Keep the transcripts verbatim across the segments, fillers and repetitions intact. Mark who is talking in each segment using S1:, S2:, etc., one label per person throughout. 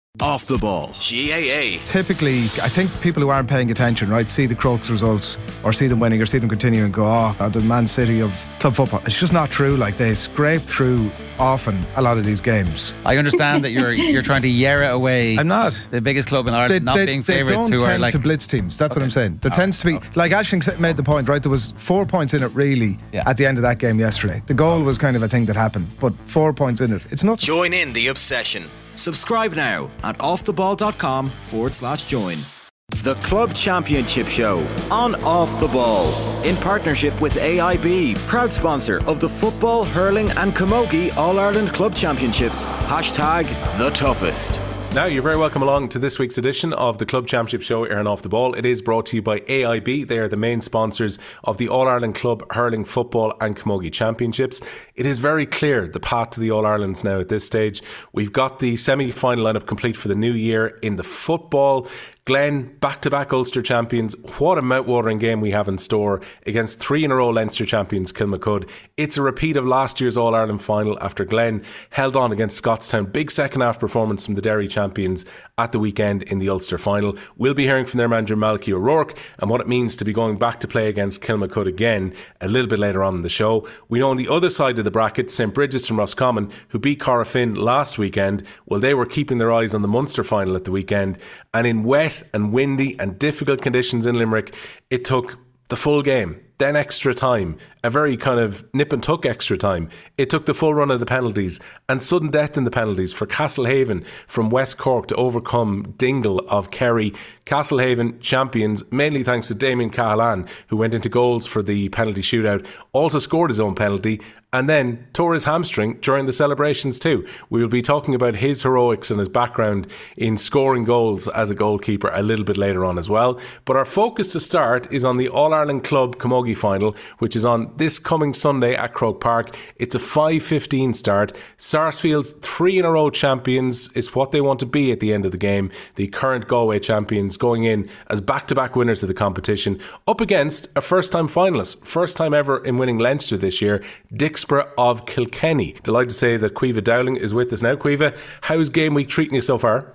S1: Off the Ball. G A A.
S2: Typically, I think people who aren't paying attention, right, see the Crokes results or see them winning or see them continue and go, oh, the Man City of club football. It's just not true. Like, they scrape through often a lot of these games.
S3: I understand that you're you're trying to yarra away.
S2: I'm not.
S3: The biggest club in Ireland
S2: They,
S3: not
S2: they,
S3: being
S2: they
S3: favourites
S2: don't
S3: who
S2: tend
S3: are like
S2: to blitz teams. That's
S3: Okay.
S2: what I'm saying. There
S3: Oh,
S2: tends to be,
S3: okay.
S2: like Aisling made the point, right? There was four points in it really
S3: Yeah.
S2: at the end of that game yesterday. The goal was kind of a thing that happened, but four points in it. It's nothing.
S1: Join in the obsession. Subscribe now at offtheball.com forward slash join. The Club Championship Show on Off the Ball in partnership with A I B, proud sponsor of the Football, Hurling and Camogie All-Ireland Club Championships. Hashtag the toughest.
S4: Now, you're very welcome along to this week's edition of the Club Championship Show here on Off the Ball. It is brought to you by A I B. They are the main sponsors of the All-Ireland Club Hurling, Football and Camogie Championships. It is very clear the path to the All-Irelands now at this stage. We've got the semi-final lineup complete for the new year in the football. Glen, back-to-back Ulster champions. What a mouth-watering game we have in store against three in a row Leinster champions Kilmacud. It's a repeat of last year's All-Ireland final after Glen held on against Scottstown. Big second-half performance from the Derry champions at the weekend in the Ulster final. We'll be hearing from their manager Malachy O'Rourke and what it means to be going back to play against Kilmacud again a little bit later on in the show. We know on the other side of the bracket, St Bridget's from Roscommon, who beat Corofin last weekend, well, they were keeping their eyes on the Munster final at the weekend, and in wet and windy and difficult conditions in Limerick, it took the full game, then extra time, a very kind of nip and tuck extra time. It took the full run of the penalties and sudden death in the penalties for Castlehaven from West Cork to overcome Dingle of Kerry. Castlehaven champions, mainly thanks to Damien Cahalan, who went into goals for the penalty shootout, also scored his own penalty and then tore his hamstring during the celebrations too. We will be talking about his heroics and his background in scoring goals as a goalkeeper a little bit later on as well. But our focus to start is on the All-Ireland Club Camogie final, which is on this coming Sunday at Croke Park. It's a five fifteen start. Sarsfield's three in a row champions is what they want to be at the end of the game. The current Galway champions going in as back-to-back winners of the competition up against a first-time finalist, first time ever in winning Leinster this year, Dixborough of Kilkenny. Delighted to say that Caoimhe Dowling is with us now. Caoimhe, how's game week treating you so far?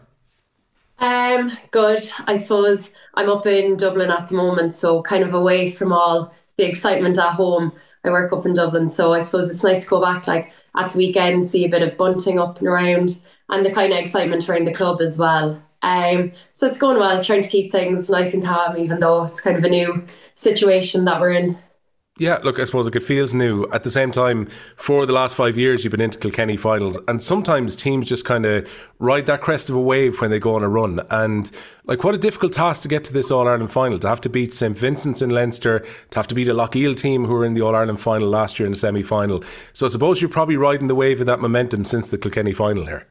S5: Um, good. I suppose I'm up in Dublin at the moment, so kind of away from all the excitement at home. I work up in Dublin, so I suppose it's nice to go back like at the weekend, see a bit of bunting up and around and the kind of excitement around the club as well. Um, so it's going well, trying to keep things nice and calm, even though it's kind of a new situation that we're in.
S4: Yeah, look, I suppose like it feels new. At the same time, for the last five years, you've been into Kilkenny finals, and sometimes teams just kind of ride that crest of a wave when they go on a run. And like, what a difficult task to get to this All-Ireland final, to have to beat St Vincent's in Leinster, to have to beat a Lochiel team who were in the All-Ireland final last year in the semi-final. So I suppose you're probably riding the wave of that momentum since the Kilkenny final here.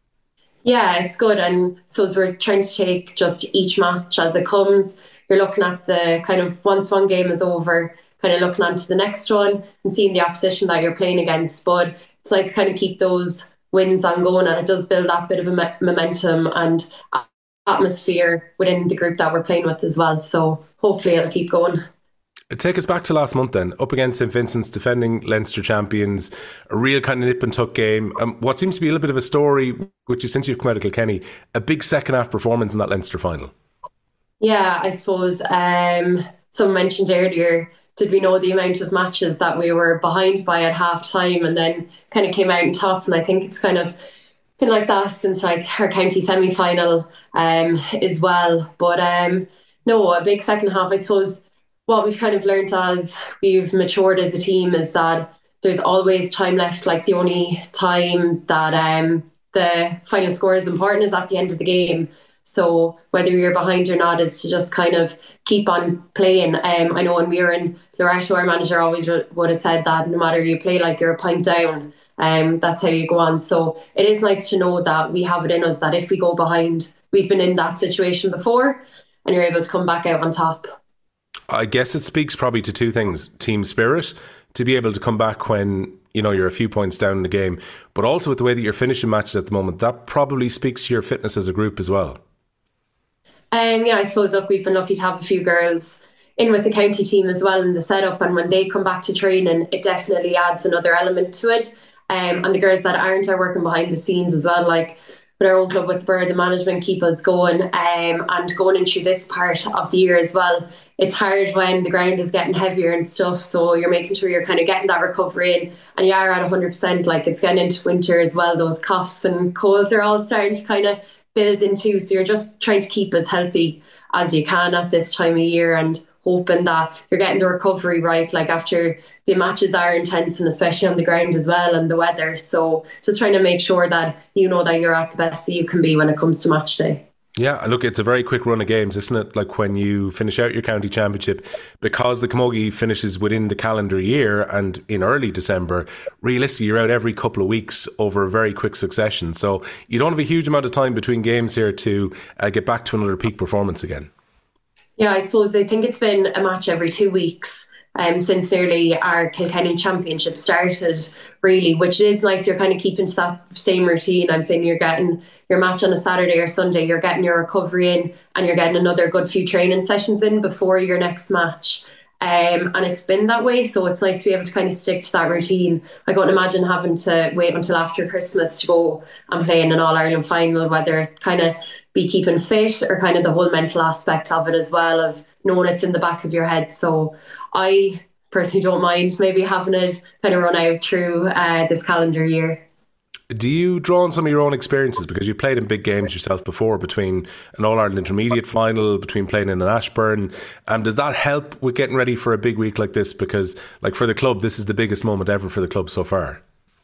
S5: Yeah, it's good. And so as we're trying to take just each match as it comes, you're looking at the kind of once one game is over, kind of looking on to the next one and seeing the opposition that you're playing against. But it's nice to kind of keep those wins ongoing, and it does build that bit of a me- momentum and atmosphere within the group that we're playing with as well. So hopefully it'll keep going.
S4: Take us back to last month then, up against St Vincent's, defending Leinster champions, a real kind of nip and tuck game. Um, what seems to be a little bit of a story, which is since you've come out of Kilkenny, a big second half performance in that Leinster final.
S5: Yeah, I suppose um, someone mentioned earlier, did we know the amount of matches that we were behind by at half time and then kind of came out on top? And I think it's kind of been like that since like our county semi-final um, as well. But um, no, a big second half. I suppose what we've kind of learned as we've matured as a team is that there's always time left. Like the only time that um, the final score is important is at the end of the game. So whether you're behind or not is to just kind of keep on playing. Um, I know when we were in Loretto, our manager always would have said that no matter you play like you're a point down, um, that's how you go on. So it is nice to know that we have it in us that if we go behind, we've been in that situation before and you're able to come back out on top.
S4: I guess it speaks probably to two things. Team spirit, to be able to come back when, you know, you're a few points down in the game, but also with the way that you're finishing matches at the moment, that probably speaks to your fitness as a group as well.
S5: Um, yeah, I suppose, look, we've been lucky to have a few girls in with the county team as well in the setup, and when they come back to training, it definitely adds another element to it. Um, and the girls that aren't are working behind the scenes as well. Like with our own club with the Bird, the management keep us going, um, and going into this part of the year as well. It's hard when the ground is getting heavier and stuff, so you're making sure you're kind of getting that recovery in, and you are at one hundred percent. Like, it's getting into winter as well, those coughs and colds are all starting to kind of build into, so you're just trying to keep as healthy as you can at this time of year, and hoping that you're getting the recovery right, like after the matches are intense, and especially on the ground as well, and the weather. So just trying to make sure that you know that you're at the best that you can be when it comes to match day.
S4: Yeah, look, it's a very quick run of games, isn't it? Like when you finish out your county championship, because the camogie finishes within the calendar year and in early December, realistically you're out every couple of weeks over a very quick succession. So you don't have a huge amount of time between games here to uh, get back to another peak performance again.
S5: Yeah, I suppose I think it's been a match every two weeks um, since nearly our Kilkenny Championship started, really, which is nice. You're kind of keeping to that same routine. I'm saying you're getting your match on a Saturday or Sunday, you're getting your recovery in, and you're getting another good few training sessions in before your next match. Um, and it's been that way, so it's nice to be able to kind of stick to that routine. I can't imagine having to wait until after Christmas to go and play in an All-Ireland final, whether it kind of be keeping fit or kind of the whole mental aspect of it as well, of knowing it's in the back of your head. So I personally don't mind maybe having it kind of run out through uh, this calendar year.
S4: Do you draw on some of your own experiences, because you played in big games yourself before, between an All-Ireland intermediate final, between playing in an Ashburn, um, does that help with getting ready for a big week like this? Because like for the club, this is the biggest moment ever for the club so far.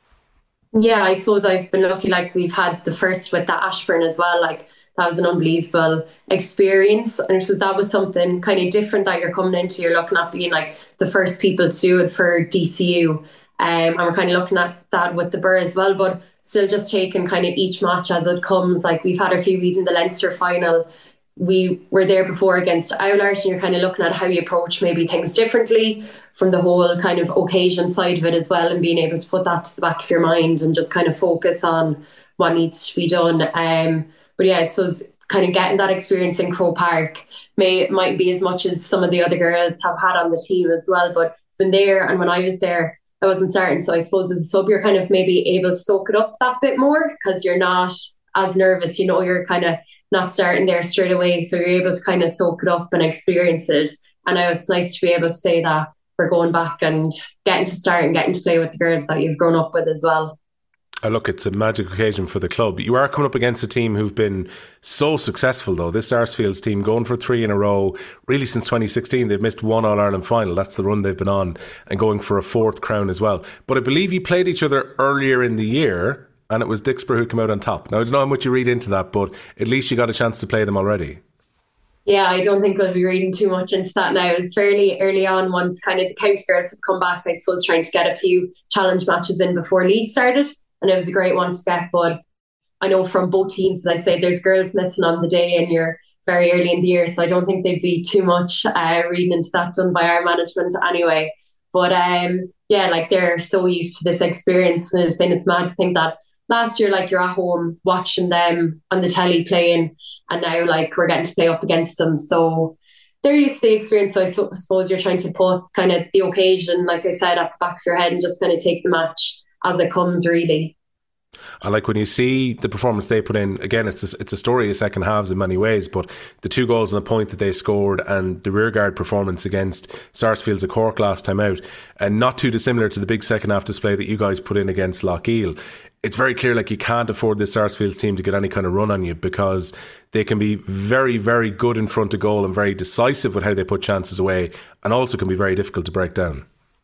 S5: Yeah, I suppose I've been lucky, like we've had the first with the Ashburn as well, like that was an unbelievable experience, and so that was something kind of different that you're coming into. You're looking at being like the first people to do it for D C U, um, and we're kind of looking at that with the Burr as well, but still just taking kind of each match as it comes. Like we've had a few, even the Leinster final, we were there before against Oulart, and you're kind of looking at how you approach maybe things differently from the whole kind of occasion side of it as well, and being able to put that to the back of your mind and just kind of focus on what needs to be done. Um, but yeah, I suppose kind of getting that experience in Croke Park may might be as much as some of the other girls have had on the team as well. But from there, and when I was there, I wasn't starting, so I suppose as a sub you're kind of maybe able to soak it up that bit more, because you're not as nervous, you know, you're kind of not starting there straight away, so you're able to kind of soak it up and experience it. And now it's nice to be able to say that we're going back and getting to start and getting to play with the girls that you've grown up with as well.
S4: Oh, look, it's a magic occasion for the club. You are coming up against a team who've been so successful, though. This Sarsfields team going for three in a row, really since twenty sixteen. They've missed one All-Ireland final. That's the run they've been on, and going for a fourth crown as well. But I believe you played each other earlier in the year, and it was Dicksboro who came out on top. Now, I don't know how much you read into that, but at least you got a chance to play them already.
S5: Yeah, I don't think I'll be reading too much into that now. It was fairly early on, once kind of the county girls had come back, I suppose, trying to get a few challenge matches in before league started. And it was a great one to get. But I know from both teams, I'd say there's girls missing on the day, and you're very early in the year, so I don't think they'd be too much uh, reading into that done by our management anyway. But um, yeah, like they're so used to this experience, and I was saying it's mad to think that last year, like you're at home watching them on the telly playing, and now like we're getting to play up against them. So they're used to the experience. So I so- suppose you're trying to put kind of the occasion, like I said, at the back of your head, and just kind of take the match as it comes, really.
S4: I like when you see the performance they put in. Again, it's a, it's a story of second halves in many ways, but the two goals and the point that they scored, and the rearguard performance against Sarsfields of Cork last time out, and not too dissimilar to the big second half display that you guys put in against Lochiel. It's very clear like you can't afford this Sarsfields team to get any kind of run on you, because they can be very, very good in front of goal and very decisive with how they put chances away, and also can be very difficult to break down.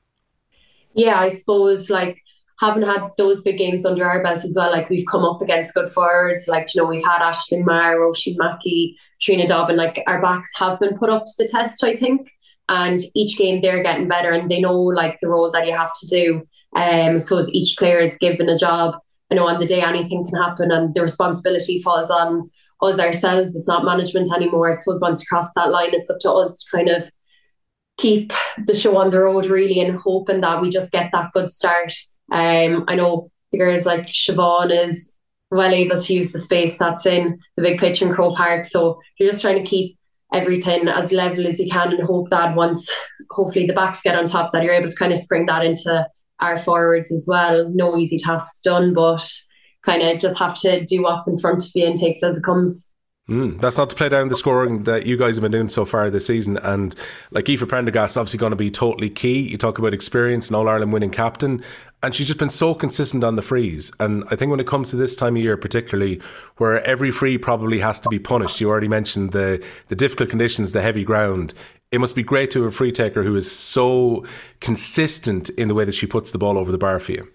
S5: Yeah, I suppose like having had those big games under our belts as well, like we've come up against good forwards, like, you know, we've had Aisling Maher, Roisin Mackey, Trina Dobbin, like our backs have been put up to the test, I think, and each game they're getting better, and they know like the role that you have to do. Um, I suppose each player is given a job. I know on the day anything can happen, and the responsibility falls on us ourselves. It's not management anymore. I suppose once you cross that line, it's up to us to kind of keep the show on the road, really, and hoping that we just get that good start. Um, I know the girls like Siobhan is well able to use the space that's in the big pitch in Croke Park, so you're just trying to keep everything as level as you can, and hope that once hopefully the backs get on top, that you're able to kind of spring that into our forwards as well. No easy task done, but kind of just have to do what's in front of you and take it as it comes.
S4: Mm, that's not to play down the scoring that you guys have been doing so far this season. And like Aoife Prendergast, obviously going to be totally key. You talk about experience and All-Ireland winning captain, and she's just been so consistent on the frees. And I think when it comes to this time of year particularly, where every free probably has to be punished, you already mentioned the, the difficult conditions, the heavy ground, it must be great to have a free taker who is so consistent in the way that she puts the ball over the bar for you.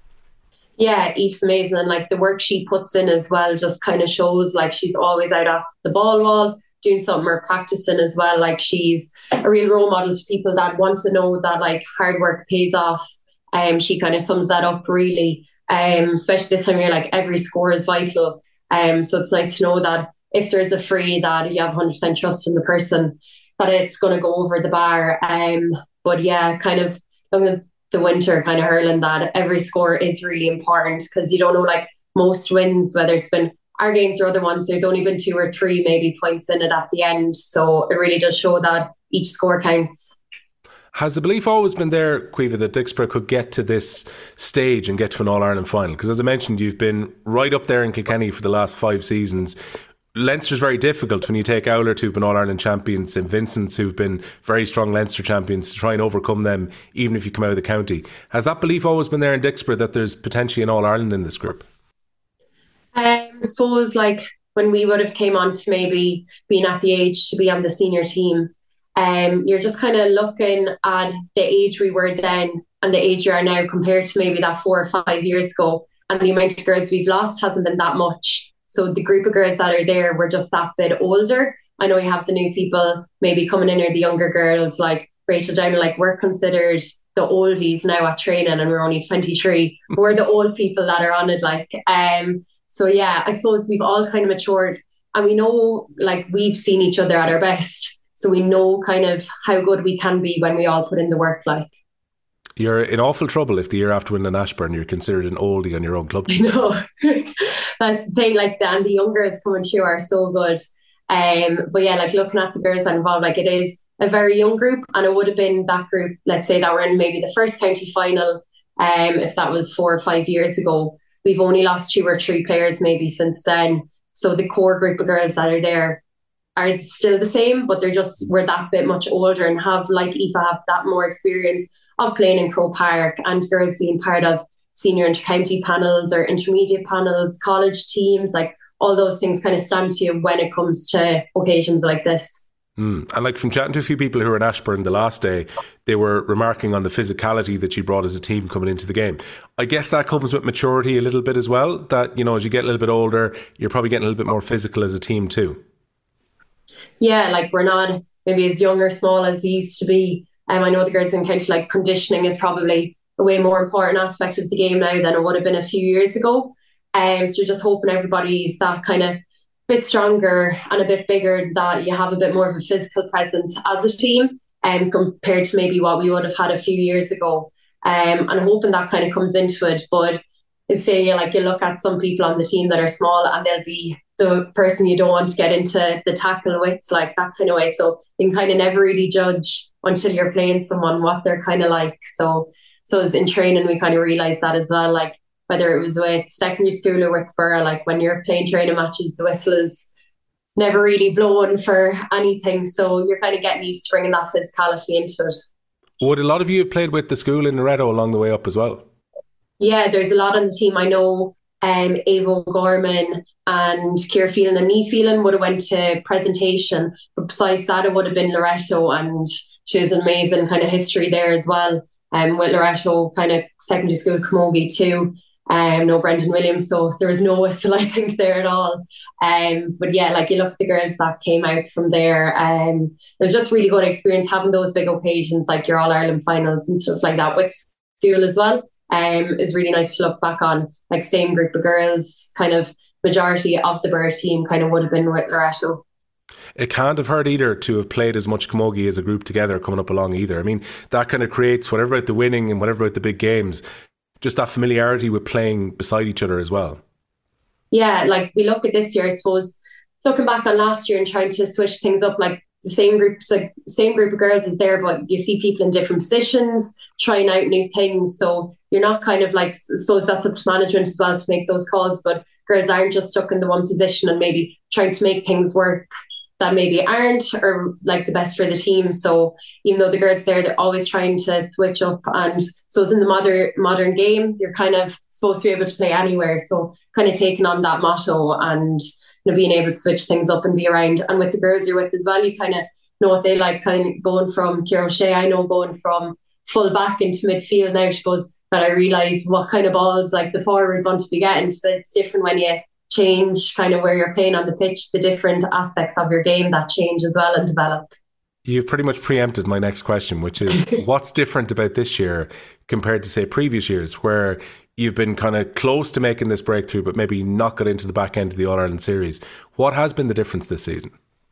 S5: Yeah, Eve's amazing, and like the work she puts in as well just kind of shows like she's always out at the ball wall doing something or practicing as well. Like she's a real role model to people that want to know that like hard work pays off. Um, she kind of sums that up really, um, especially this time of year, like every score is vital. Um, so it's nice to know that if there's a free that you have one hundred percent trust in the person that it's going to go over the bar. Um, but yeah, kind of the winter kind of hurling, that every score is really important, because you don't know, like most wins, whether it's been our games or other ones, there's only been two or three maybe points in it at the end. So it really does show that each score counts.
S4: Has the belief always been there, Caoimhe, that Dicksboro could get to this stage and get to an All-Ireland final? Because as I mentioned, you've been right up there in Kilkenny for the last five seasons. Leinster's very difficult when you take Oulart, who've been All-Ireland champions, Saint Vincent's, who've been very strong Leinster champions, to try and overcome them, even if you come out of the county. Has that belief always been there in Dicksboro that there's potentially an All-Ireland in this group?
S5: Um, I suppose like when we would have came on to maybe being at the age to be on the senior team, um, you're just kind of looking at the age we were then and the age you are now compared to maybe that four or five years ago. And the amount of girls we've lost hasn't been that much. So the group of girls that are there were just that bit older. I know you have the new people maybe coming in, or the younger girls like Rachel Downey, like we're considered the oldies now at training and we're only twenty-three. We're the old people that are on it. Like, um, so yeah, I suppose we've all kind of matured, and we know like we've seen each other at our best. So we know kind of how good we can be when we all put in the work. Like,
S4: you're in awful trouble if the year after winning an Ashburn you're considered an oldie on your own club team.
S5: I know. That's the thing, like, and the young girls coming through are so good. Um, but yeah, like looking at the girls that are involved, like it is a very young group, and it would have been that group, let's say, that were in maybe the first county final, um, if that was four or five years ago. We've only lost two or three players maybe since then. So the core group of girls that are there are still the same, but they're just, we're that bit much older and have, like Aoife, have that more experience of playing in Croke Park, and girls being part of senior inter-county panels or intermediate panels, college teams, like all those things kind of stand to you when it comes to occasions like this.
S4: Mm. And like from chatting to a few people who were in Ashburn the last day, they were remarking on the physicality that you brought as a team coming into the game. I guess that comes with maturity a little bit as well, that, you know, as you get a little bit older, you're probably getting a little bit more physical as a team too.
S5: Yeah, like we're not maybe as young or small as we used to be. Um, I know the girls in county, like conditioning is probably a way more important aspect of the game now than it would have been a few years ago. Um, so just hoping everybody's that kind of bit stronger and a bit bigger, that you have a bit more of a physical presence as a team, um, compared to maybe what we would have had a few years ago. Um, and hoping that kind of comes into it. But say, like, you look at some people on the team that are small and they'll be the person you don't want to get into the tackle with, like that kind of way. So you can kind of never really judge until you're playing someone what they're kind of like. So so as in training, we kind of realised that as well, like whether it was with secondary school or with Borough, like when you're playing training matches, the whistle is never really blowing for anything. So you're kind of getting used to bringing that physicality into it.
S4: Would a lot of you have played with the school in Loretto along the way up as well?
S5: Yeah, there's a lot on the team. I know um, Avo Gorman and Ciara Phelan and Nee Phelan would have went to presentation. But besides that, it would have been Loretto, and she has an amazing kind of history there as well. Um, with Loretto, kind of secondary school camogie too. Um, no Brendan Williams, so there was no whistle, I think, there at all. Um, but yeah, like you look at the girls that came out from there, um, it was just really good experience having those big occasions like your All Ireland finals and stuff like that with school as well. Um, is really nice to look back on. Like same group of girls, kind of majority of the Borough team kind of would have been with Loretto.
S4: It can't have hurt either to have played as much camogie as a group together coming up along either. I mean, that kind of creates whatever about the winning and whatever about the big games, just that familiarity with playing beside each other as well.
S5: Yeah, like we look at this year, I suppose, looking back on last year and trying to switch things up, like the same groups, like same group of girls is there, but you see people in different positions, trying out new things. So you're not kind of like, I suppose that's up to management as well to make those calls, but girls aren't just stuck in the one position and maybe trying to make things work that maybe aren't or like the best for the team. So even though the girls there, they're always trying to switch up. And so it's in the modern modern game, you're kind of supposed to be able to play anywhere. So kind of taking on that motto and, you know, being able to switch things up and be around. And with the girls you're with as well, you kind of know what they like, kind of going from Ciara O'Shea, I know going from full back into midfield now, she goes, that I realise what kind of balls like the forwards want to be getting. So it's different when you change kind of where you're playing on the pitch, the different aspects of your game that change as well and develop.
S4: You've pretty much preempted my next question, which is what's different about this year compared to, say, previous years where you've been kind of close to making this breakthrough but maybe not got into the back end of the All-Ireland series. What has been the difference this season?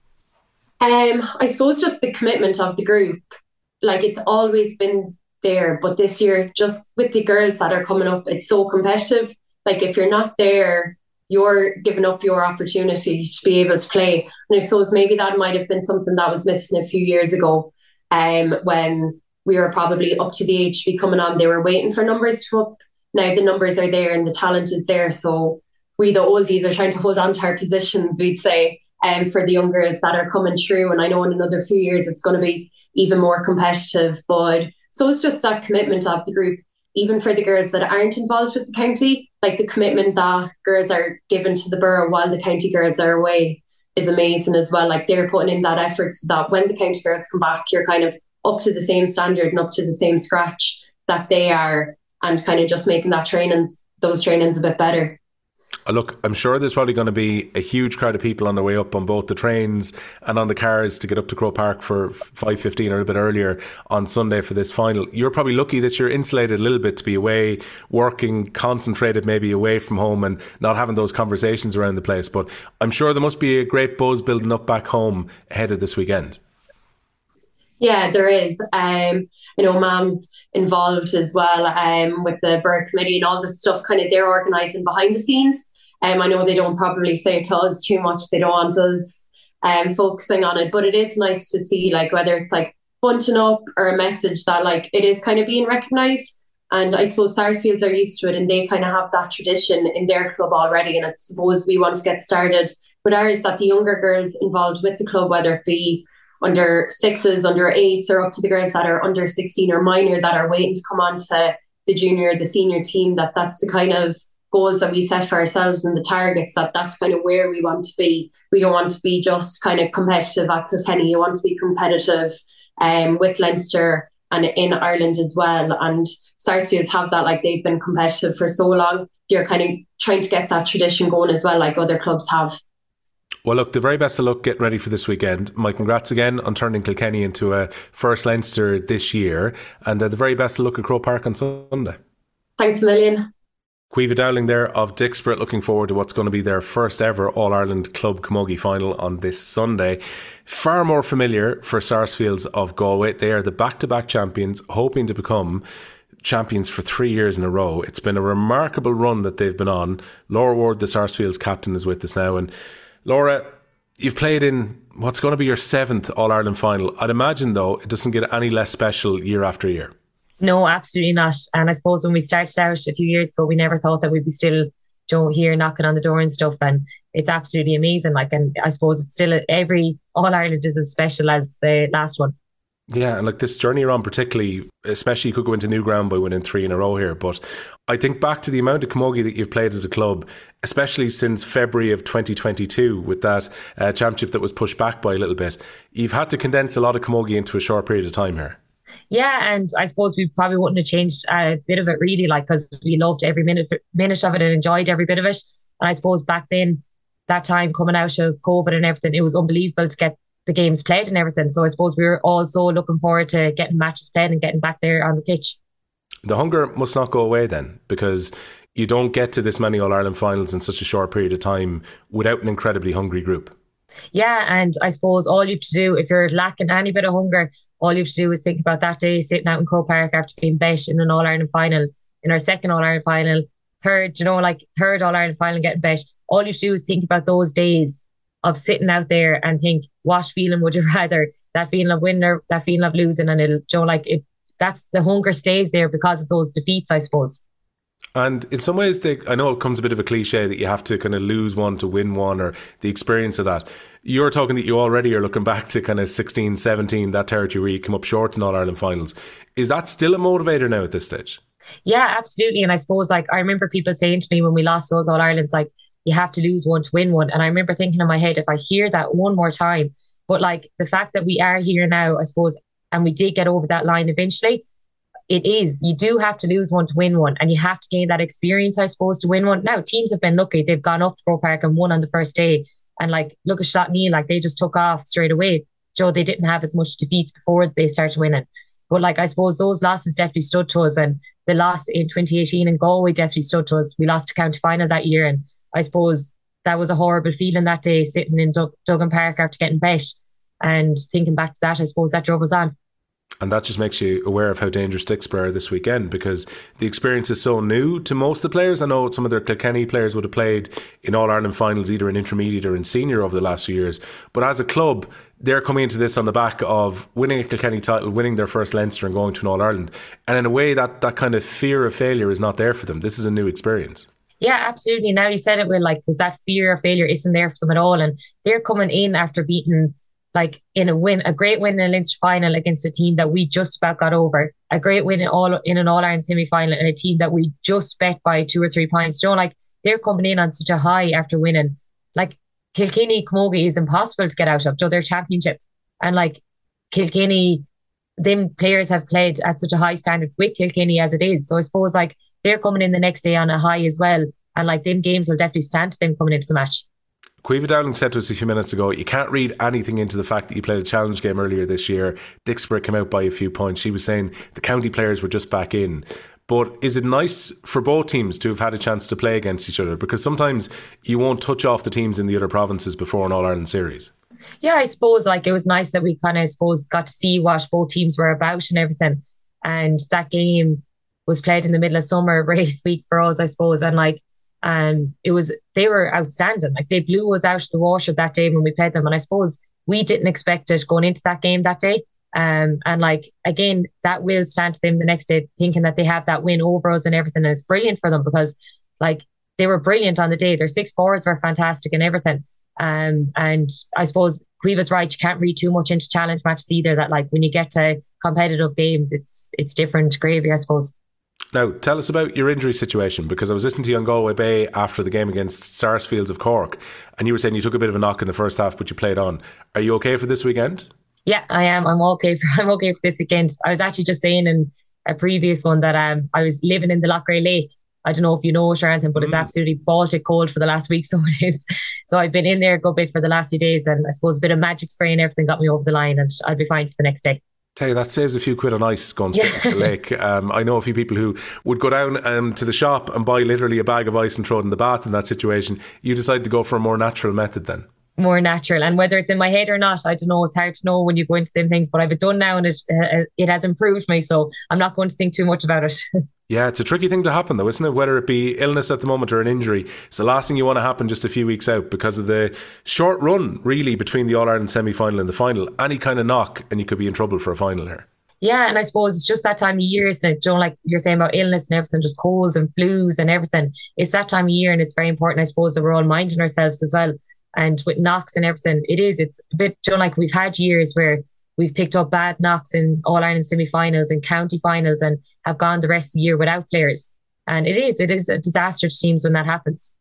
S5: Um, I suppose just the commitment of the group. Like, it's always been there, but this year, just with the girls that are coming up, it's so competitive. Like, if you're not there, you're giving up your opportunity to be able to play. And I suppose maybe that might have been something that was missing a few years ago, um, when we were probably up to the age to be coming on. They were waiting for numbers to come up. Now the numbers are there and the talent is there. So we, the oldies, are trying to hold on to our positions, we'd say, um, for the young girls that are coming through. And I know in another few years it's going to be even more competitive. But so it's just that commitment of the group, even for the girls that aren't involved with the county, like the commitment that girls are given to the borough while the county girls are away is amazing as well. Like, they're putting in that effort so that when the county girls come back, you're kind of up to the same standard and up to the same scratch that they are, and kind of just making that trainings, those trainings a bit better.
S4: Look, I'm sure there's probably going to be a huge crowd of people on their way up on both the trains and on the cars to get up to Croke Park for five fifteen or a bit earlier on Sunday for this final. You're probably lucky that you're insulated a little bit to be away, working, concentrated, maybe away from home and not having those conversations around the place. But I'm sure there must be a great buzz building up back home ahead of this weekend.
S5: Yeah, there is. Um, you know, Mam's involved as well, um, with the Borough Committee and all this stuff kind of they're organising behind the scenes. Um, I know they don't probably say it to us too much. They don't want us um, focusing on it, but it is nice to see, like, whether it's like bunting up or a message that like it is kind of being recognised. And I suppose Sarsfields are used to it and they kind of have that tradition in their club already. And I suppose we want to get started with ours, that the younger girls involved with the club, whether it be under sixes, under eights, or up to the girls that are under sixteen or minor that are waiting to come on to the junior, the senior team, that that's the kind of goals that we set for ourselves and the targets, that that's kind of where we want to be. We don't want to be just kind of competitive at Kilkenny. You want to be competitive um, with Leinster and in Ireland as well. And Sarsfields have that, like, they've been competitive for so long. You're kind of trying to get that tradition going as well, like other clubs have.
S4: Well, look, the very best of luck getting ready for this weekend. My congrats again on turning Kilkenny into a first Leinster this year, and uh, the very best of luck at Croke Park on Sunday.
S5: Thanks a million.
S4: Caoimhe Dowling there of Dicksboro, looking forward to what's going to be their first ever All-Ireland Club Camogie final on this Sunday. Far more familiar for Sarsfields of Galway. They are the back-to-back champions, hoping to become champions for three years in a row. It's been a remarkable run that they've been on. Laura Ward, the Sarsfields captain, is with us now. And Laura, you've played in what's going to be your seventh All-Ireland final. I'd imagine, though, it doesn't get any less special year after year.
S6: No, absolutely not. And I suppose when we started out a few years ago, we never thought that we'd be still, you know, here knocking on the door and stuff. And it's absolutely amazing. Like, and I suppose it's still, every All-Ireland is as special as the last one.
S4: Yeah, and like this journey you're on, particularly, especially you could go into new ground by winning three in a row here. But I think back to the amount of camogie that you've played as a club, especially since February of twenty twenty-two with that uh, championship that was pushed back by a little bit. You've had to condense a lot of camogie into a short period of time here.
S6: Yeah, and I suppose we probably wouldn't have changed a bit of it really, like, because we loved every minute minute of it and enjoyed every bit of it. And I suppose back then, that time coming out of COVID and everything, it was unbelievable to get the games played and everything. So I suppose we were also looking forward to getting matches played and getting back there on the pitch.
S4: The hunger must not go away then, because you don't get to this many All-Ireland finals in such a short period of time without an incredibly hungry group.
S6: Yeah, and I suppose all you have to do, if you're lacking any bit of hunger, all you have to do is think about that day sitting out in Croke Park after being bet in an All-Ireland final, in our second All-Ireland final, third, you know, like third All-Ireland final getting bet. All you have to do is think about those days of sitting out there and think, what feeling would you rather? That feeling of winning or that feeling of losing? And it'll, you know, like, it, that's the hunger stays there because of those defeats, I suppose.
S4: And in some ways, they, I know it comes a bit of a cliche that you have to kind of lose one to win one, or the experience of that. You're talking that you already are looking back to kind of sixteen, seventeen, that territory where you come up short in All-Ireland finals. Is that still a motivator now at this stage?
S6: Yeah, absolutely. And I suppose, like, I remember people saying to me when we lost those All-Irelands, like, you have to lose one to win one. And I remember thinking in my head, if I hear that one more time, but like the fact that we are here now, I suppose, and we did get over that line eventually, it is, you do have to lose one to win one, and you have to gain that experience, I suppose, to win one. Now, teams have been lucky. They've gone up to Croke Park and won on the first day. And like, look at Shotney, like they just took off straight away. Joe, they didn't have as much defeats before they started winning. But like, I suppose those losses definitely stood to us. And the loss in twenty eighteen in Galway definitely stood to us. We lost to county final that year. And I suppose that was a horrible feeling that day, sitting in Dug- Duggan Park after getting bet. And thinking back to that, I suppose that drove us on.
S4: And that just makes you aware of how dangerous Dicksboro are this weekend, because the experience is so new to most of the players. I know some of their Kilkenny players would have played in All-Ireland finals either in intermediate or in senior over the last few years. But as a club, they're coming into this on the back of winning a Kilkenny title, winning their first Leinster and going to an All-Ireland. And in a way, that, that kind of fear of failure is not there for them. This is a new experience.
S6: Yeah, absolutely. Now you said it, Will, like, because that fear of failure isn't there for them at all. And they're coming in after beating, like, in a win, a great win in a Leinster final against a team that we just about got over, a great win in all in an All-Ireland semi-final and a team that we just bet by two or three points. You know, like, they're coming in on such a high after winning. Like, Kilkenny Camogie is impossible to get out of. So their championship, and like Kilkenny, them players have played at such a high standard with Kilkenny as it is. So I suppose like they're coming in the next day on a high as well, and like them games will definitely stand to them coming into the match.
S4: Caoimhe Dowling said to us a few minutes ago, you can't read anything into the fact that you played a challenge game earlier this year. Dicksboro came out by a few points. She was saying the county players were just back in. But is it nice for both teams to have had a chance to play against each other? Because sometimes you won't touch off the teams in the other provinces before an All-Ireland series.
S6: Yeah, I suppose like it was nice that we kind of, I suppose, got to see what both teams were about and everything. And that game was played in the middle of summer race week for us, I suppose. And like, um, it was, they were outstanding. Like they blew us out of the water that day when we played them. And I suppose we didn't expect it going into that game that day. Um, and like, again, that will stand to them the next day, thinking that they have that win over us and everything. And it's brilliant for them because like they were brilliant on the day. Their six forwards were fantastic and everything. Um, and I suppose Caoimhe's right, you can't read too much into challenge matches either, that like when you get to competitive games, it's it's different gravy, I suppose.
S4: Now, tell us about your injury situation, because I was listening to you on Galway Bay after the game against Sarsfields of Cork, and you were saying you took a bit of a knock in the first half, but you played on. Are you okay for this weekend?
S6: Yeah, I am. I'm okay for I'm okay for this weekend. I was actually just saying in a previous one that um I was living in the Lochray Lake. I don't know if you know it or anything, but mm. it's absolutely Baltic cold for the last week, so it is. So I've been in there a good bit for the last few days, and I suppose a bit of magic spray and everything got me over the line, and I'll be fine for the next day.
S4: Tell you, that saves a few quid on ice going straight yeah. into the lake. Um, I know a few people who would go down um, to the shop and buy literally a bag of ice and throw it in the bath in that situation. You decide to go for a more natural method then?
S6: More natural, and whether it's in my head or not, I don't know. It's hard to know when you go into them things, but I've it done now, and it uh, it has improved me, so I'm not going to think too much about it.
S4: Yeah, it's a tricky thing to happen though, isn't it? Whether it be illness at the moment or an injury, it's the last thing you want to happen just a few weeks out because of the short run really between the All-Ireland semi-final and the final. Any kind of knock and you could be in trouble for a final here.
S6: Yeah, and I suppose it's just that time of year, isn't it? Don't like you're saying about illness and everything, just colds and flus and everything. It's that time of year, and it's very important, I suppose, that we're all minding ourselves as well. And with knocks and everything, it is, it's a bit, you know, like we've had years where we've picked up bad knocks in All-Ireland semi-finals and county finals and have gone the rest of the year without players. And it is, it is a disaster to teams when that happens.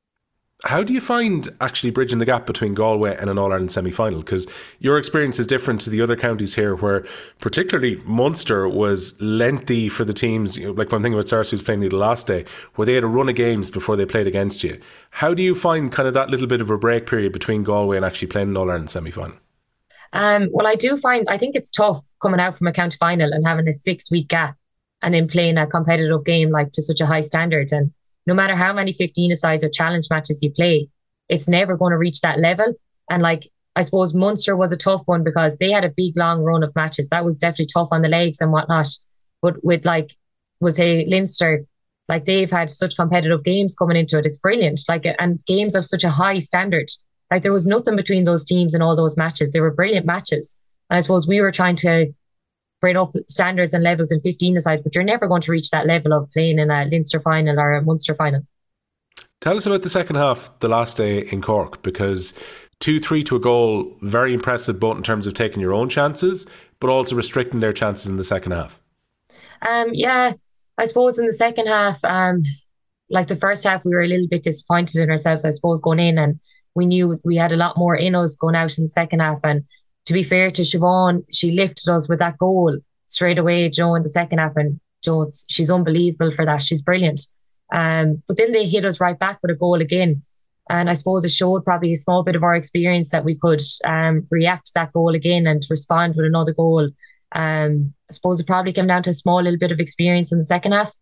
S4: How do you find actually bridging the gap between Galway and an All-Ireland semi-final? Because your experience is different to the other counties here, where particularly Munster was lengthy for the teams. You know, like one thing about Sarsfields playing the last day, where they had a run of games before they played against you. How do you find kind of that little bit of a break period between Galway and actually playing an All-Ireland semi-final?
S6: Um, well, I do find, I think it's tough coming out from a county final and having a six week gap and then playing a competitive game like to such a high standard. And no matter how many fifteen-a-sides or challenge matches you play, it's never going to reach that level. And like, I suppose Munster was a tough one because they had a big long run of matches. That was definitely tough on the legs and whatnot. But with like, we'll say Leinster, like they've had such competitive games coming into it. It's brilliant. Like, and games of such a high standard. Like there was nothing between those teams and all those matches. They were brilliant matches. And I suppose we were trying to bring up standards and levels in fifteen-a-sides, but you're never going to reach that level of playing in a Leinster final or a Munster final.
S4: Tell us about the second half, the last day in Cork, because two three to a goal, very impressive, both in terms of taking your own chances, but also restricting their chances in the second half.
S6: Um, yeah, I suppose in the second half, um, like the first half, we were a little bit disappointed in ourselves, I suppose, going in, and we knew we had a lot more in us going out in the second half. And to be fair to Siobhan, she lifted us with that goal straight away, Joe, in the second half, and Joe, she's unbelievable for that. She's brilliant. Um, but then they hit us right back with a goal again. And I suppose it showed probably a small bit of our experience that we could um, react to that goal again and respond with another goal. Um, I suppose it probably came down to a small little bit of experience in the second half.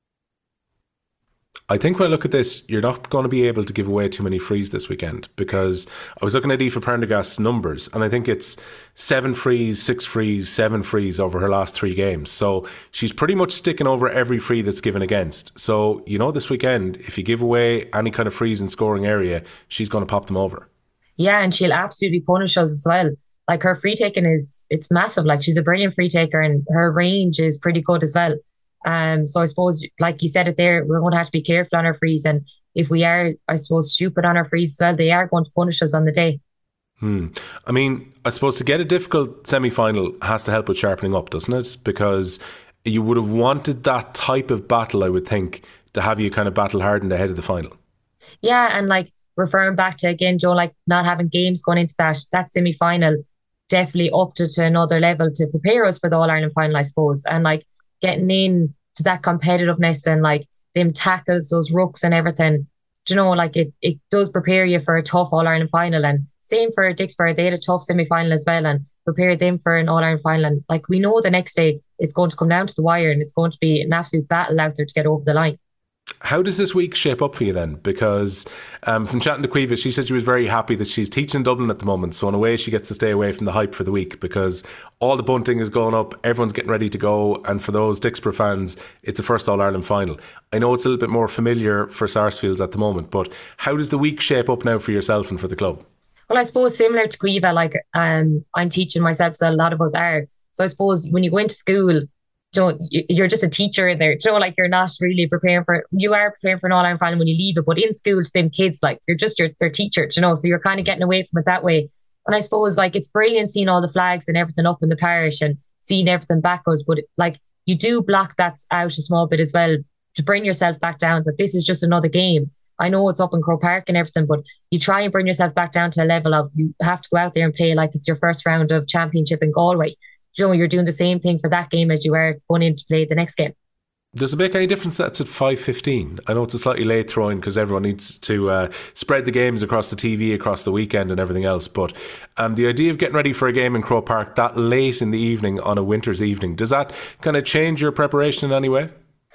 S4: I think when I look at this, you're not going to be able to give away too many frees this weekend, because I was looking at Aoife Prendergast's numbers and I think it's seven frees, six frees, seven frees over her last three games. So she's pretty much sticking over every free that's given against. So, you know, this weekend, if you give away any kind of frees in scoring area, she's going to pop them over.
S6: Yeah, and she'll absolutely punish us as well. Like her free taking is, it's massive. Like she's a brilliant free taker and her range is pretty good as well. Um, so I suppose, like you said it there, we're going to have to be careful on our frees, and if we are, I suppose, stupid on our frees as well, they are going to punish us on the day.
S4: Hmm. I mean, I suppose to get a difficult semi-final has to help with sharpening up, doesn't it? Because you would have wanted that type of battle, I would think, to have you kind of battle hardened ahead of the final.
S6: Yeah, and like referring back to, again, Joe, like not having games going into that, that semi-final definitely upped it to another level to prepare us for the All-Ireland final, I suppose. And like getting in to that competitiveness and like them tackles, those rucks and everything, do you know, like it, it does prepare you for a tough All-Ireland final. And same for Dicksboro, they had a tough semi-final as well and prepared them for an All-Ireland final. And like we know the next day it's going to come down to the wire and it's going to be an absolute battle out there to get over the line.
S4: How does this week shape up for you then? Because um, from chatting to Caoimhe, she said she was very happy that she's teaching in Dublin at the moment. So in a way, she gets to stay away from the hype for the week because all the bunting is going up, everyone's getting ready to go. And for those Dicksboro fans, it's a first All-Ireland final. I know it's a little bit more familiar for Sarsfields at the moment, but how does the week shape up now for yourself and for the club?
S6: Well, I suppose similar to Caoimhe, like um, I'm teaching myself, so a lot of us are. So I suppose when you go into school, don't you're just a teacher in there. So like you're not really preparing for you are preparing for an All-Ireland final when you leave it, but in school to them kids, like you're just your their teacher, you know. So you're kind of getting away from it that way. And I suppose like it's brilliant seeing all the flags and everything up in the parish and seeing everything back us, but like you do block that out a small bit as well to bring yourself back down that this is just another game. I know it's up in Croke Park and everything, but you try and bring yourself back down to a level of you have to go out there and play like it's your first round of championship in Galway. You know, you're doing the same thing for that game as you are going in to play the next game.
S4: Does it make any difference that it's at five fifteen? I know it's a slightly late throw-in because everyone needs to uh, spread the games across the T V, across the weekend and everything else. But um, the idea of getting ready for a game in Croke Park that late in the evening on a winter's evening, does that kind of change your preparation in any way?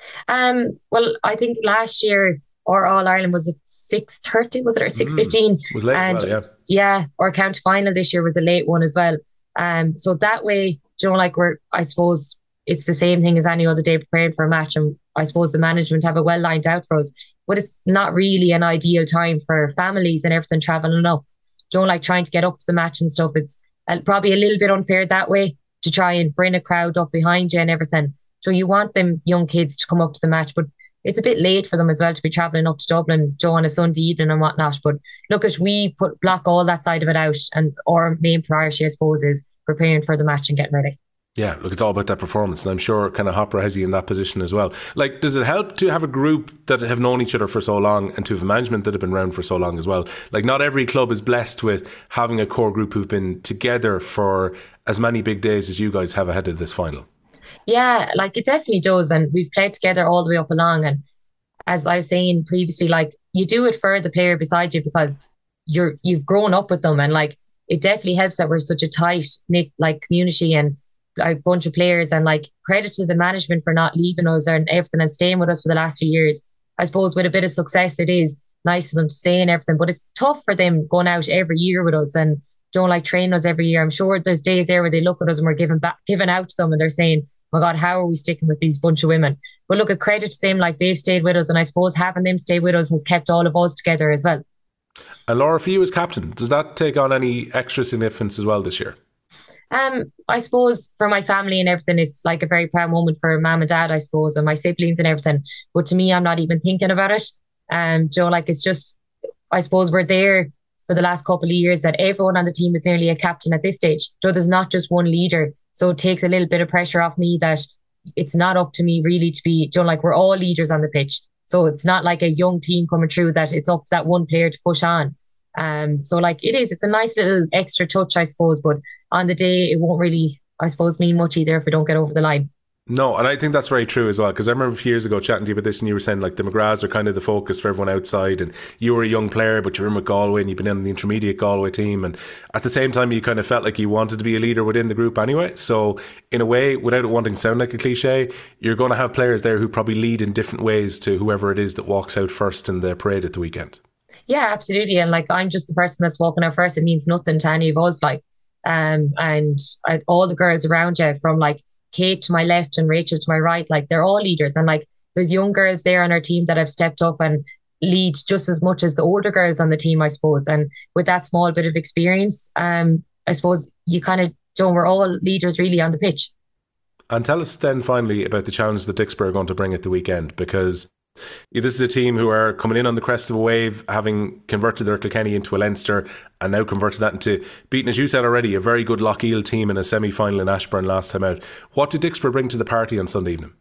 S6: Um, well, I think last year our All-Ireland was at six thirty, was it, or six fifteen? Mm,
S4: it was late
S6: and,
S4: as well, yeah.
S6: Yeah, our county final this year was a late one as well. Um, so that way, you know, like we're, I suppose it's the same thing as any other day preparing for a match, and I suppose the management have it well lined out for us, but it's not really an ideal time for families and everything travelling up. You know, like trying to get up to the match and stuff, it's probably a little bit unfair that way to try and bring a crowd up behind you and everything. So you want them young kids to come up to the match, but it's a bit late for them as well to be travelling up to Dublin, Joe, on a Sunday evening and whatnot. But look, at we put block all that side of it out, and our main priority, I suppose, is preparing for the match and getting ready.
S4: Yeah, look, it's all about that performance, and I'm sure kind of Hopper has you in that position as well. Like, does it help to have a group that have known each other for so long and to have a management that have been around for so long as well? Like, not every club is blessed with having a core group who've been together for as many big days as you guys have ahead of this final.
S6: Yeah, like it definitely does, and we've played together all the way up along. And as I was saying previously, like you do it for the player beside you because you're you've grown up with them, and like it definitely helps that we're such a tight knit like community and a bunch of players. And like credit to the management for not leaving us and everything and staying with us for the last few years. I suppose with a bit of success, it is nice for them to stay and everything, but it's tough for them going out every year with us and don't like train us every year. I'm sure there's days there where they look at us and we're giving back, giving out to them, and they're saying, "Oh my God, how are we sticking with these bunch of women?" But look, a credit to them, like they've stayed with us, and I suppose having them stay with us has kept all of us together as well.
S4: And Laura, for you as captain, does that take on any extra significance as well this year?
S6: Um, I suppose for my family and everything, it's like a very proud moment for mom and dad, I suppose, and my siblings and everything. But to me, I'm not even thinking about it. Um, Joe, like it's just, I suppose we're there for the last couple of years that everyone on the team is nearly a captain at this stage. So there's not just one leader. So it takes a little bit of pressure off me that it's not up to me really to be, Joe, like we're all leaders on the pitch. So it's not like a young team coming through that it's up to that one player to push on. Um, so like it is, it's a nice little extra touch, I suppose, but on the day it won't really, I suppose, mean much either if we don't get over the line.
S4: No, and I think that's very true as well, because I remember a few years ago chatting to you about this and you were saying like the McGraths are kind of the focus for everyone outside, and you were a young player but you were in with Galway and you've been in the intermediate Galway team, and at the same time you kind of felt like you wanted to be a leader within the group anyway. So in a way, without it wanting to sound like a cliche, you're going to have players there who probably lead in different ways to whoever it is that walks out first in the parade at the weekend.
S6: Yeah, absolutely. And like I'm just the person that's walking out first. It means nothing to any of us. Like, um, and I, all the girls around you, from like Kate to my left and Rachel to my right, like they're all leaders. And like there's young girls there on our team that have stepped up and lead just as much as the older girls on the team, I suppose. And with that small bit of experience, um, I suppose you kind of, Joan, we're all leaders really on the pitch.
S4: And tell us then finally about the challenge that Dicksboro are going to bring at the weekend, because this is a team who are coming in on the crest of a wave, having converted their Kilkenny into a Leinster and now converted that into beating, as you said already, a very good Lochiel team in a semi-final in Ashburn last time out. What did Dicksboro bring to the party on Sunday evening?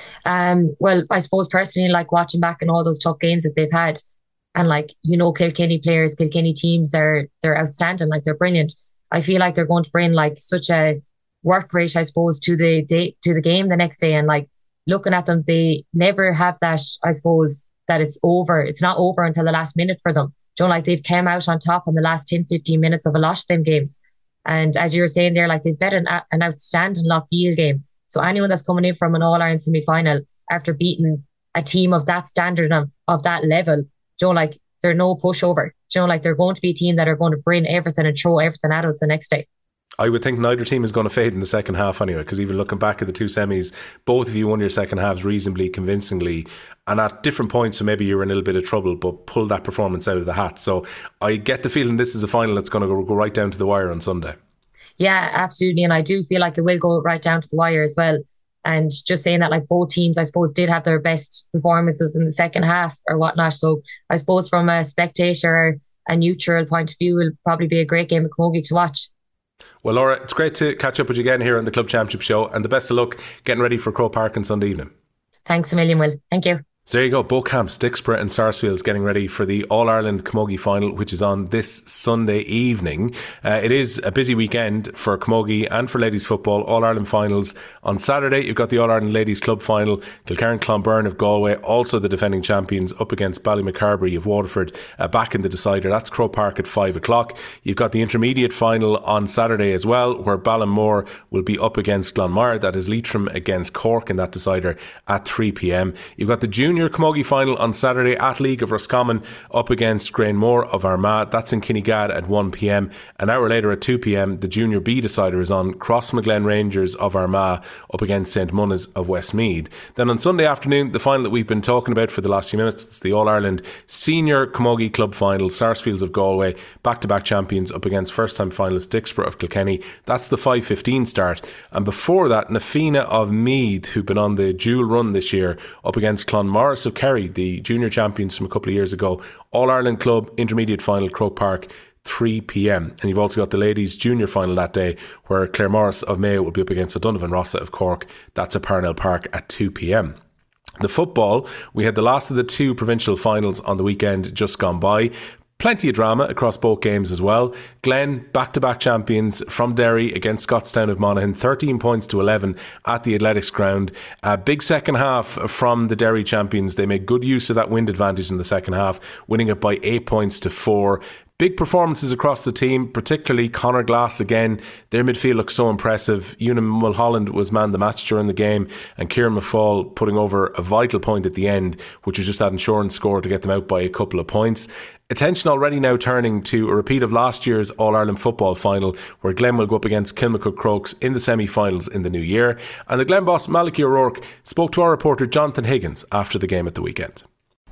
S6: Um, well, I suppose personally, like watching back on all those tough games that they've had, and like, you know, Kilkenny players, Kilkenny teams are, they're outstanding, like they're brilliant. I feel like they're going to bring like such a work rate, I suppose, to the day, to the game the next day. And like, looking at them, they never have that, I suppose, that it's over. It's not over until the last minute for them. You know, like they've come out on top in the last ten, fifteen minutes of a lot of them games. And as you were saying there, like they've bet an, an outstanding Lochiel game. So anyone that's coming in from an All-Ireland semi-final after beating a team of that standard, of, of that level, you know, like they're no pushover. You know, like they're going to be a team that are going to bring everything and throw everything at us the next day.
S4: I would think neither team is going to fade in the second half anyway, because even looking back at the two semis, both of you won your second halves reasonably convincingly, and at different points, so maybe you were in a little bit of trouble, but pulled that performance out of the hat. So I get the feeling this is a final that's going to go, go right down to the wire on Sunday.
S6: Yeah, absolutely. And I do feel like it will go right down to the wire as well. And just saying that, like both teams, I suppose, did have their best performances in the second half or whatnot. So I suppose from a spectator, a neutral point of view, it will probably be a great game of camogie to watch.
S4: Well, Laura, it's great to catch up with you again here on the Club Championship Show, and the best of luck getting ready for Croke Park on Sunday evening.
S6: Thanks a million, Will. Thank you.
S4: So there you go, both camps, Dicksboro and Sarsfields, getting ready for the All-Ireland Camogie Final, which is on this Sunday evening. Uh, it is a busy weekend for Camogie and for ladies football. All-Ireland finals on Saturday. You've got the All-Ireland Ladies Club Final, Kilkerran Clonberne of Galway, also the defending champions, up against Ballymacarbery of Waterford, uh, back in the decider. That's Croke Park at five o'clock. You've got the intermediate final on Saturday as well, where Ballinmore will be up against Glanmire. That is Leitrim against Cork in that decider at three p.m. You've got the Junior Junior Camogie final on Saturday at League of Roscommon up against Grainmore of Armagh. That's in Kinnegad at one p.m. An hour later at two p.m. the Junior B decider is on Crossmaglen Rangers of Armagh up against Saint Munna's of Westmeath. Then on Sunday afternoon, the final that we've been talking about for the last few minutes, it's the All-Ireland Senior Camogie Club Final, Sarsfields of Galway, back-to-back champions up against first-time finalist Dicksboro of Kilkenny. That's the five fifteen start. And before that, Nafina of Meath, who've been on the dual run this year, up against Clonmorris of Kerry, the junior champions from a couple of years ago. All-Ireland Club Intermediate Final, Croke Park, three p.m. And you've also got the ladies junior final that day, where Claire Morris of Mayo will be up against O'Donovan Rossa of Cork. That's at Parnell Park at two p.m. The football, we had the last of the two provincial finals on the weekend just gone by. Plenty of drama across both games as well. Glen, back-to-back champions from Derry against Scottstown of Monaghan, thirteen points to eleven at the Athletics Ground. A big second half from the Derry champions. They made good use of that wind advantage in the second half, winning it by eight points to four. Big performances across the team, particularly Conor Glass again. Their midfield looks so impressive. Una Mulholland was man the match during the game, and Kieran McFall putting over a vital point at the end, which was just that insurance score to get them out by a couple of points. Attention already now turning to a repeat of last year's All-Ireland football final, where Glen will go up against Kilmacud Crokes in the semi-finals in the new year. And the Glen boss, Malachy O'Rourke, spoke to our reporter Jonathan Higgins after the game at the weekend.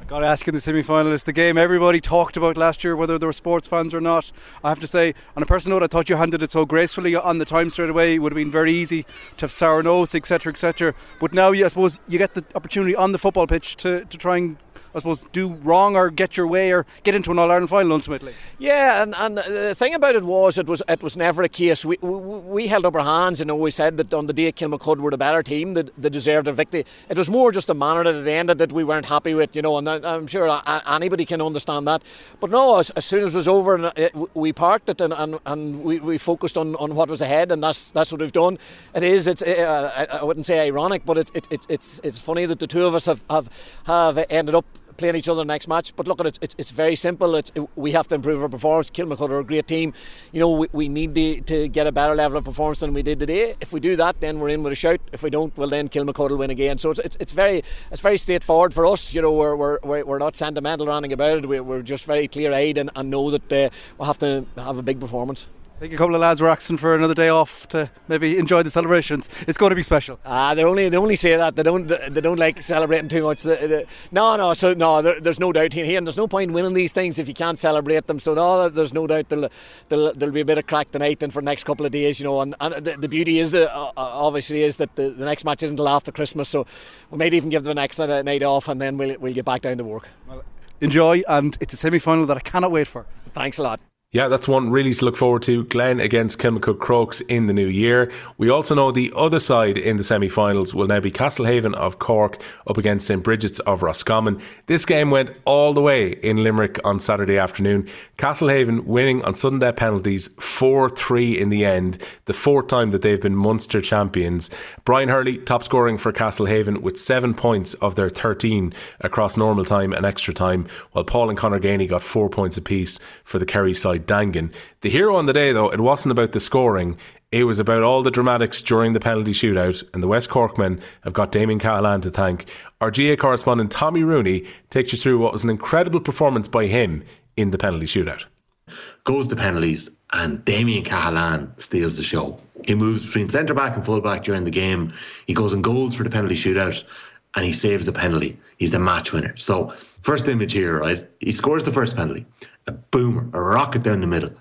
S7: Got to ask you, the semi-finalists, the game everybody talked about last year, whether they were sports fans or not. I have to say, on a personal note, I thought you handled it so gracefully on the time straight away. It would have been very easy to have sour notes, et cetera, et cetera. But now, you, I suppose, you get the opportunity on the football pitch to, to try and, I suppose, do wrong or get your way or get into an All-Ireland final ultimately.
S8: Yeah, and, and the thing about it was it was it was never a case. We we, we held up our hands and always said that on the day Kilmacud were the better team, that they deserved a victory. It was more just the manner that it ended that we weren't happy with, you know, and I'm sure anybody can understand that. But no, as, as soon as it was over, and it, we parked it and, and, and we, we focused on, on what was ahead, and that's that's what we've done. It is, it's uh, I wouldn't say ironic, but it's it, it, it's it's funny that the two of us have, have, have ended up playing each other next match. But look at it, it's, it's very simple. It's, it, we have to improve our performance. Kilmacud are a great team. You know, we, we need to, to get a better level of performance than we did today. If we do that, then we're in with a shout. If we don't, well then Kilmacud will win again. So it's it's, it's very it's very straightforward for us. You know, we're we're we're not sentimental or anything about it. We're, we're just very clear-eyed and, and know that uh, we'll have to have a big performance.
S7: I think a couple of lads were asking for another day off to maybe enjoy the celebrations. It's going to be special.
S8: Ah, they only they only say that they don't they don't like celebrating too much. The, the, no, no, so no, there, there's no doubt here, and there's no point winning these things if you can't celebrate them. So no, there's no doubt there'll there'll, there'll be a bit of crack tonight and for the next couple of days, you know. And, and the, the beauty is that uh, obviously is that the, the next match isn't until after Christmas, so we might even give them the next night off, and then we'll we'll get back down to work.
S7: Well, enjoy, and it's a semi-final that I cannot wait for.
S8: Thanks a lot.
S4: Yeah, that's one really to look forward to. Glen against Kilmacud Crokes in the new year. We also know the other side in the semi-finals will now be Castlehaven of Cork up against St Bridget's of Roscommon. This game went all the way in Limerick on Saturday afternoon. Castlehaven winning on sudden death penalties four three in the end, the fourth time that they've been Munster champions. Brian Hurley top scoring for Castlehaven with seven points of their thirteen across normal time and extra time, while Paul and Conor Ganey got four points apiece for the Kerry side. Dangan. The hero on the day, though, it wasn't about the scoring, it was about all the dramatics during the penalty shootout, and the West Cork men have got Damien Cahalane to thank. Our G A correspondent Tommy Rooney takes you through what was an incredible performance by him in the penalty shootout.
S9: Goes to penalties and Damien Cahalane steals the show. He moves between centre back and full back during the game. He goes and goals for the penalty shootout and he saves the penalty. He's the match winner. So first image here, right? He scores the first penalty. A boomer, a rocket down the middle.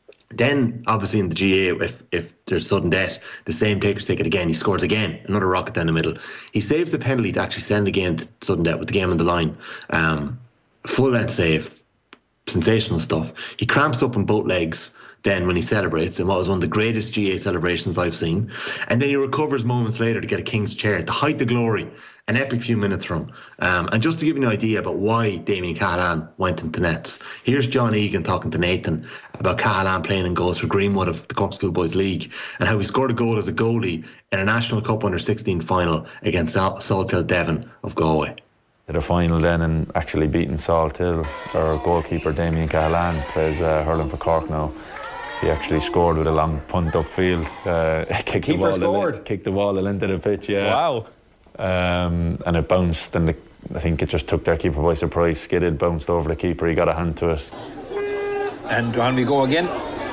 S9: Then, obviously, in the G A, if, if there's sudden death, the same takers take it again. He scores again, another rocket down the middle. He saves the penalty to actually send the game to sudden death with the game on the line. Um, full length save, sensational stuff. He cramps up on both legs then when he celebrates, and what was one of the greatest G A celebrations I've seen. And then he recovers moments later to get a King's chair, to hide the glory. An epic few minutes from. Um, and just to give you an idea about why Damien Cahalane went into nets, here's John Egan talking to Nathan about Cahalane playing in goals for Greenwood of the Cork Schoolboys League and how he scored a goal as a goalie in a National Cup under sixteen final against Sal- Salthill Devon of Galway.
S10: To the final then and actually beating Salthill, our goalkeeper Damien Cahalane plays uh, hurling for Cork now. He actually scored with a long punt upfield. Uh, kicked
S11: Keeper
S10: the ball
S11: scored?
S10: In, kicked the ball into the pitch, yeah.
S11: Wow.
S10: Um, and it bounced, and the, I think it just took their keeper by surprise. Skidded, bounced over the keeper. He got a hand to it.
S11: And on we go again.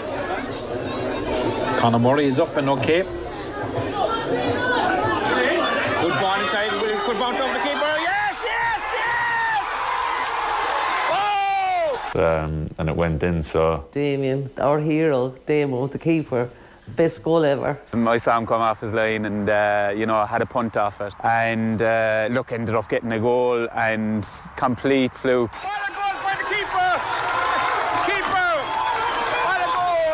S11: Conor Murray is up and okay. Good ball inside. Good bounce over the keeper. Yes, yes, yes! Oh!
S10: Um, and it went in. So
S12: Damien, our hero, Damo, the keeper. Best goal ever.
S13: I saw him come off his line and, uh, you know, had a punt off it. And, uh, look, ended up getting a goal and complete fluke.
S11: What a goal for the keeper! Keeper! What a goal!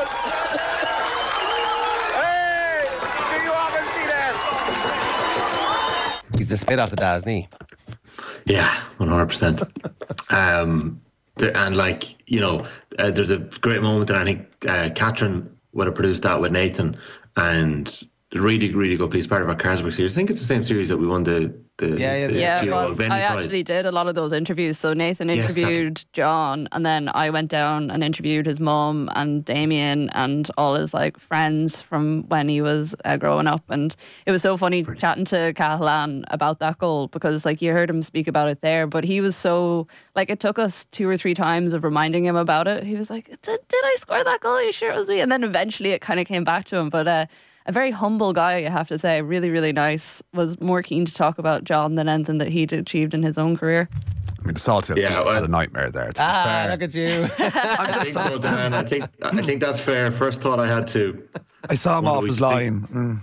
S11: Hey! Do you all see that?
S14: He's the spit off the da, isn't he?
S9: Yeah, one hundred percent. um, and, like, you know, uh, there's a great moment that I think uh, Catherine would have produced that with Nathan, and really, really good piece, part of our Carlsberg series. I think it's the same series that we won the the
S14: yeah yeah,
S9: the
S15: yeah
S9: G
S15: it
S9: O
S15: was.
S9: Benny
S15: I
S9: Prize.
S15: actually did a lot of those interviews. So Nathan
S9: Yes,
S15: interviewed John, and then I went down and interviewed his mum and Damien and all his like friends from when he was uh, growing up. And it was so funny Brilliant. chatting to Cahalane about that goal, because like you heard him speak about it there, but he was so like, it took us two or three times of reminding him about it. He was like, did, did I score that goal? Are you sure it was me? And then eventually it kind of came back to him. But uh a very humble guy, I have to say, really, really nice. Was more keen to talk about John than anything that he'd achieved in his own career.
S14: mean, the Salt Hill
S9: Yeah,
S14: yeah,
S9: well,
S14: had a nightmare there. To
S3: Ah,
S14: be fair.
S3: look at you.
S9: I think, so, Dan. I think I think that's fair. First thought I had to.
S14: I saw him
S9: What do
S14: off
S9: we
S14: his
S9: think?
S14: line.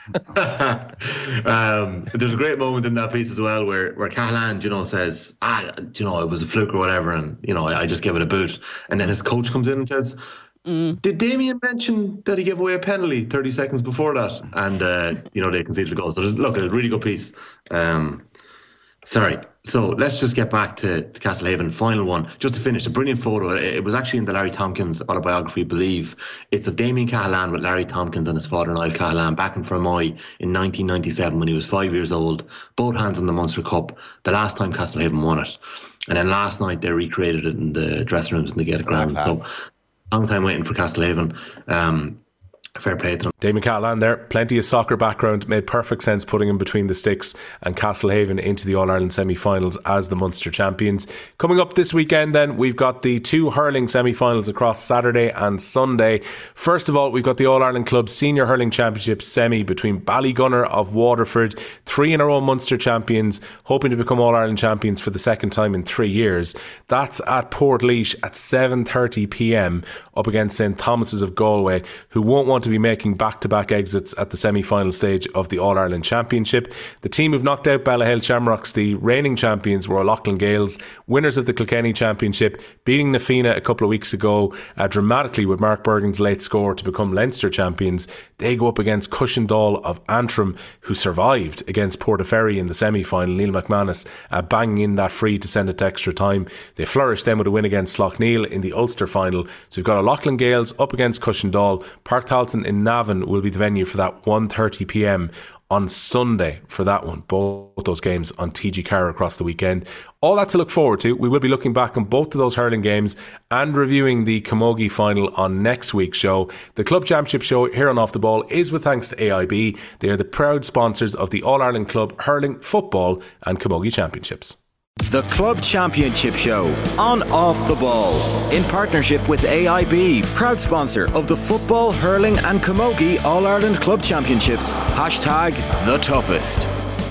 S14: Mm.
S9: um, there's a great moment in that piece as well where where Cahalane, you know, says, ah, you know, it was a fluke or whatever, and you know, I, I just gave it a boot. And then his coach comes in and says,
S15: Mm.
S9: did Damien mention that he gave away a penalty thirty seconds before that? And uh, you know, they conceded a goal. So there's, look, a really good piece. Um, sorry. So let's just get back to, to Castlehaven, final one. Just to finish, a brilliant photo. It, it was actually in the Larry Tompkins autobiography, I believe. It's of Damien Cahalane with Larry Tompkins and his father, Niall Cahalane, back in Fermoy in nineteen ninety-seven when he was five years old. Both hands on the Munster Cup, the last time Castlehaven won it. And then last night they recreated it in the dressing rooms in the Gaelic ground. So long time waiting for Castlehaven. Um, fair play to them.
S4: Damien Cahalane there, plenty of soccer background, made perfect sense putting him between the sticks and Castlehaven into the All-Ireland semi-finals as the Munster champions. Coming up this weekend then, we've got the two hurling semi-finals across Saturday and Sunday. First of all, we've got the All-Ireland Club Senior Hurling Championship semi between Ballygunner of Waterford, three in a row Munster champions, hoping to become All-Ireland champions for the second time in three years. That's at Portlaoise at seven thirty p m up against Saint Thomas's of Galway, who won't want to be making back-to-back exits at the semi-final stage of the All-Ireland Championship. The team who've knocked out Ballahale Shamrocks, the reigning champions, were O'Loughlin Gales, winners of the Kilkenny Championship, beating Nafina a couple of weeks ago uh, dramatically with Mark Bergen's late score to become Leinster champions. They go up against Cushendall of Antrim, who survived against Portaferry in the semi-final. Neil McManus uh, banging in that free to send it to extra time. They flourished then with a win against Slough-Neil in the Ulster final. So you've got O'Loughlin Gales up against Cushendall. Park Talton in Navan will be the venue for that one thirty p m on Sunday for that one. Both those games on T G Carr across the weekend. All that to look forward to. We will be looking back on both of those hurling games and reviewing the Camogie final on next week's show. The Club Championship show here on Off the Ball is with thanks to A I B. They are the proud sponsors of the All-Ireland Club Hurling, Football and Camogie Championships.
S1: The Club Championship Show on Off the Ball in partnership with A I B, proud sponsor of the Football, Hurling and Camogie All-Ireland Club Championships. Hashtag the toughest.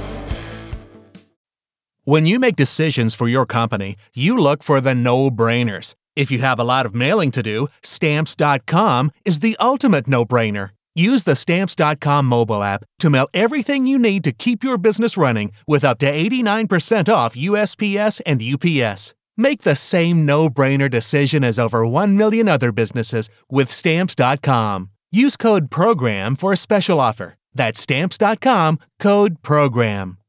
S16: When you make decisions for your company, you look for the no-brainers. If you have a lot of mailing to do, Stamps dot com is the ultimate no-brainer. Use the Stamps dot com mobile app to mail everything you need to keep your business running with up to eighty-nine percent off U S P S and U P S. Make the same no-brainer decision as over one million other businesses with Stamps dot com. Use code PROGRAM for a special offer. That's Stamps dot com, code PROGRAM.